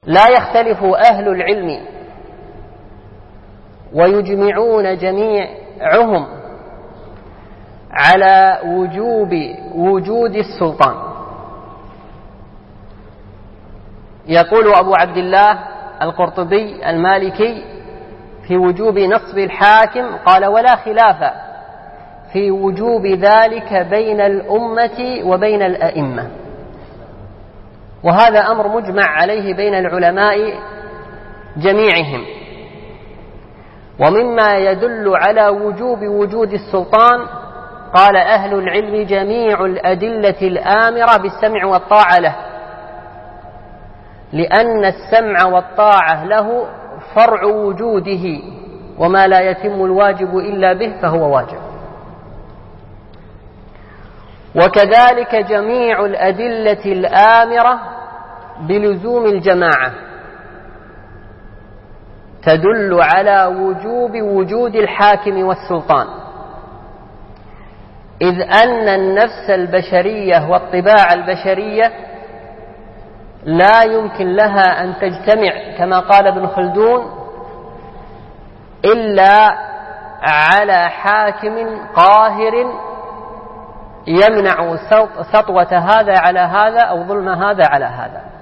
لا يختلف أهل العلم ويجمعون جميعهم على وجود السلطان. يقول أبو عبد الله القرطبي المالكي في وجوب نصب الحاكم قال: ولا خلاف في وجوب ذلك بين الأمة وبين الأئمة. وهذا أمر مجمع عليه بين العلماء جميعهم. ومما يدل على وجود السلطان قال أهل العلم: جميع الأدلة الآمرة بالسمع والطاعة له، لأن السمع والطاعة له فرع وجوده، وما لا يتم الواجب إلا به فهو واجب. وكذلك جميع الأدلة الآمرة بلزوم الجماعة تدل على وجود الحاكم والسلطان، إذ أن النفس البشرية والطباع البشرية لا يمكن لها أن تجتمع كما قال ابن خلدون إلا على حاكم قاهر يمنع سطوة هذا على هذا أو ظلم هذا على هذا.